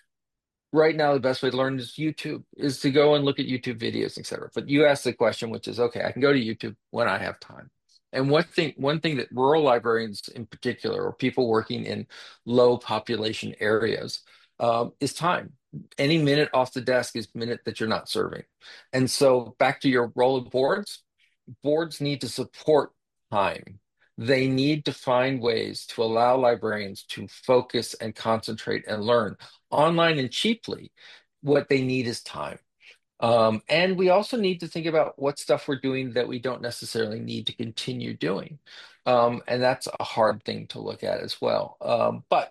right now, the best way to learn is YouTube, is to go and look at YouTube videos, et cetera. But you asked the question, which is, okay, I can go to YouTube when I have time. And one thing, one thing that rural librarians in particular, or people working in low population areas, um, is time. Any minute off the desk is a minute that you're not serving. And so back to your role of boards, boards need to support time. They need to find ways to allow librarians to focus and concentrate and learn online and cheaply. What they need is time. Um, and we also need to think about what stuff we're doing that we don't necessarily need to continue doing. Um, and that's a hard thing to look at as well. Um, but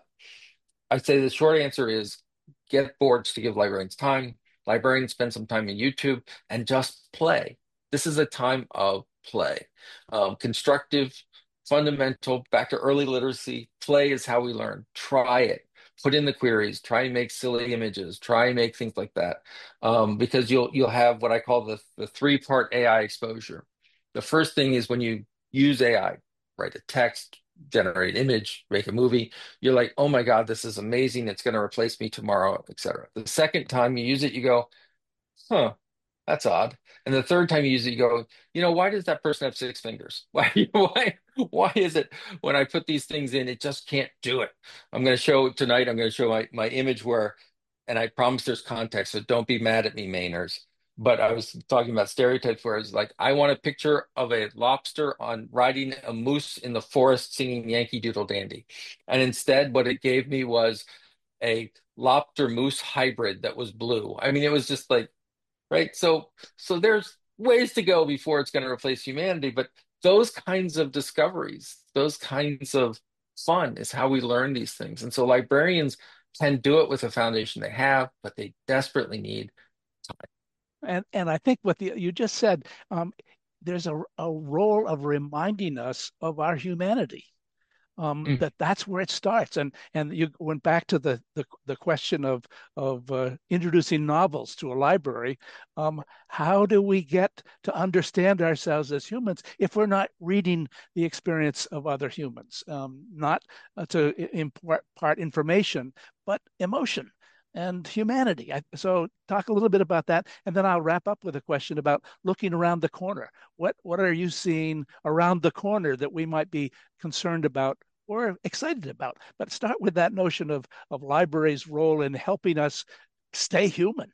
I'd say the short answer is get boards to give librarians time. Librarians spend some time in YouTube and just play. This is a time of play. Um, constructive, fundamental, back to early literacy. Play is how we learn. Try it. Put in the queries. Try and make silly images. Try and make things like that, um, because you'll you'll have what I call the the three part A I exposure. The first thing is when you use A I, write a text, generate image, make a movie, you're like, oh my God, this is amazing. It's going to replace me tomorrow, et cetera. The second time you use it, you go, huh, that's odd. And the third time you use it, you go, you know, why does that person have six fingers? Why, why, why is it when I put these things in, it just can't do it? I'm going to show tonight, I'm going to show my, my image where, and I promise there's context, so don't be mad at me, Mainers. But I was talking about stereotypes where it's like, I want a picture of a lobster on riding a moose in the forest singing Yankee Doodle Dandy. And instead, what it gave me was a lobster moose hybrid that was blue. I mean, it was just like, right? So so there's ways to go before it's going to replace humanity, but those kinds of discoveries, those kinds of fun is how we learn these things. And so librarians can do it with the foundation they have, but they desperately need time. And and I think what the, you just said, um, there's a, a role of reminding us of our humanity. Um, Mm. that that's where it starts. And and you went back to the the, the question of of uh, introducing novels to a library. Um, how do we get to understand ourselves as humans if we're not reading the experience of other humans? Um, not uh, to impart part information, but emotion and humanity. I, so talk a little bit about that, and then I'll wrap up with a question about looking around the corner. What what are you seeing around the corner that we might be concerned about or excited about? But start with that notion of of libraries' role in helping us stay human.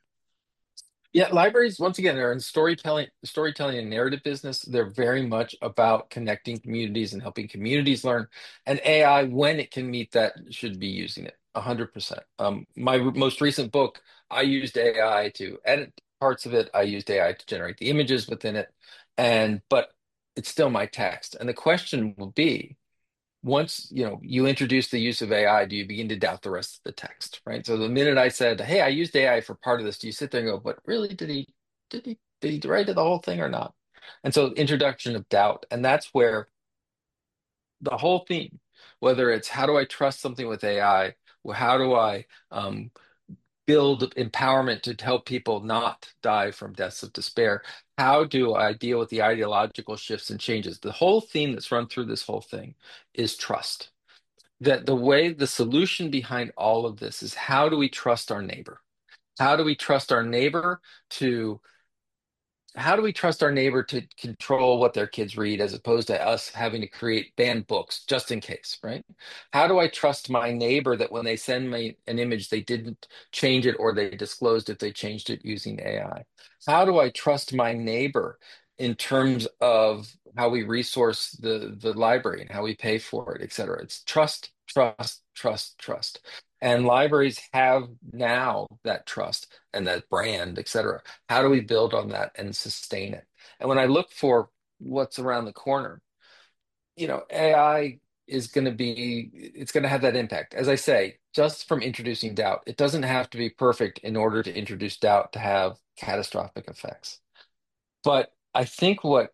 Yeah, libraries, once again, they're in storytelling, storytelling and narrative business. They're very much about connecting communities and helping communities learn. And A I, when it can meet that, should be using it one hundred percent. Um, my most recent book, I used A I to edit parts of it. I used A I to generate the images within it. And but it's still my text. And the question will be, once you know you introduce the use of A I, do you begin to doubt the rest of the text, right? So the minute I said, "Hey, I used A I for part of this," do you sit there and go, "But really, did he did he did he write the whole thing or not?" And so introduction of doubt, and that's where the whole theme, whether it's how do I trust something with A I Well, how do I um, build empowerment to help people not die from deaths of despair? How do I deal with the ideological shifts and changes? The whole theme that's run through this whole thing is trust. That the way the solution behind all of this is, how do we trust our neighbor? How do we trust our neighbor to how do we trust our neighbor to control what their kids read as opposed to us having to create banned books just in case, right? How do I trust my neighbor that when they send me an image, they didn't change it or they disclosed if they changed it using A I? How do I trust my neighbor in terms of how we resource the, the library and how we pay for it, et cetera? It's trust, trust, trust, trust. And libraries have now that trust and that brand, et cetera. How do we build on that and sustain it? And when I look for what's around the corner, you know, A I is going to be, it's going to have that impact. As I say, just from introducing doubt, it doesn't have to be perfect in order to introduce doubt to have catastrophic effects. But I think what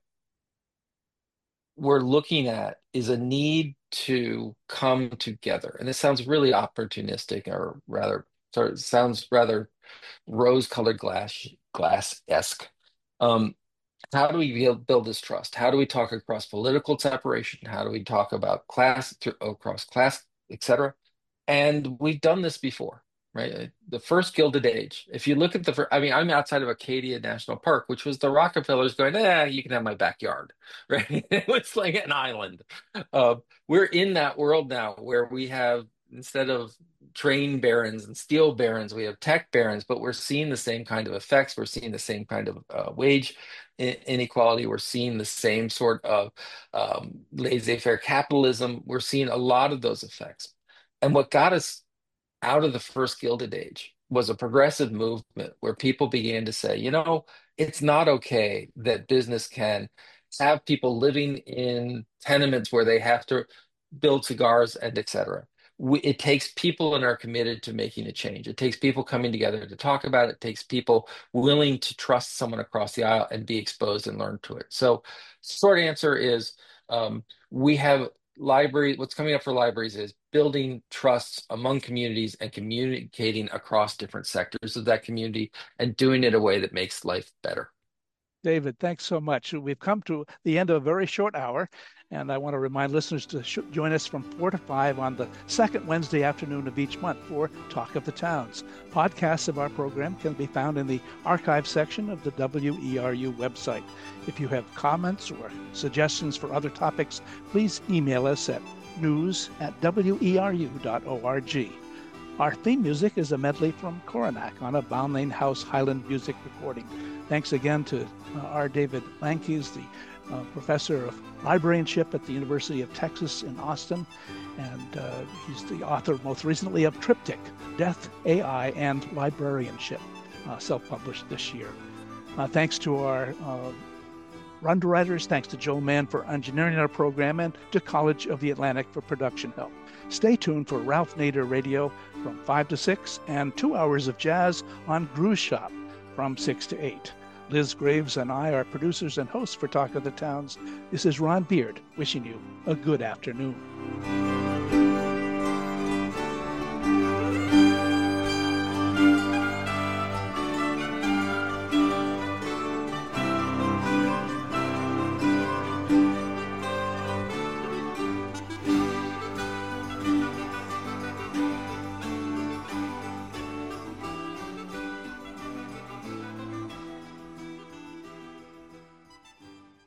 we're looking at is a need to come together. And this sounds really opportunistic, or rather, sorry, it sounds rather rose-colored glass glass-esque. Um, how do we build, build this trust? How do we talk across political separation? How do we talk about class through, across class, et cetera? And we've done this before, right? The first Gilded Age. If you look at the, fir- I mean, I'm outside of Acadia National Park, which was the Rockefellers going, eh, you can have my backyard, right? It was like an island. Uh, we're in that world now where we have, instead of train barons and steel barons, we have tech barons, but we're seeing the same kind of effects. We're seeing the same kind of uh, wage inequality. We're seeing the same sort of um, laissez-faire capitalism. We're seeing a lot of those effects. And what got us out of the first Gilded Age was a progressive movement where people began to say, you know, it's not okay that business can have people living in tenements where they have to build cigars and et cetera. We, it takes people and are committed to making a change. It takes people coming together to talk about it. It takes people willing to trust someone across the aisle and be exposed and learn to it. So, short answer is um, we have library. What's coming up for libraries is building trusts among communities and communicating across different sectors of that community and doing it in a way that makes life better. David, thanks so much. We've come to the end of a very short hour, and I want to remind listeners to sh- join us from four to five on the second Wednesday afternoon of each month for Talk of the Towns. Podcasts of our program can be found in the archive section of the W E R U website. If you have comments or suggestions for other topics, please email us at news at W E R U dot org. Our theme music is a medley from Coronach on a Balmain House Highland music recording. Thanks again to uh, R. David Lankeys, the uh, professor of librarianship at the University of Texas in Austin, and uh, he's the author most recently of Triptych, Death, A I, and Librarianship, uh, self-published this year. Uh, thanks to our uh, underwriters, thanks to Joe Mann for engineering our program, and to College of the Atlantic for production help. Stay tuned for Ralph Nader Radio from five to six and two hours of jazz on Grooze Shop from six to eight. Liz Graves and I are producers and hosts for Talk of the Towns. This is Ron Beard wishing you a good afternoon.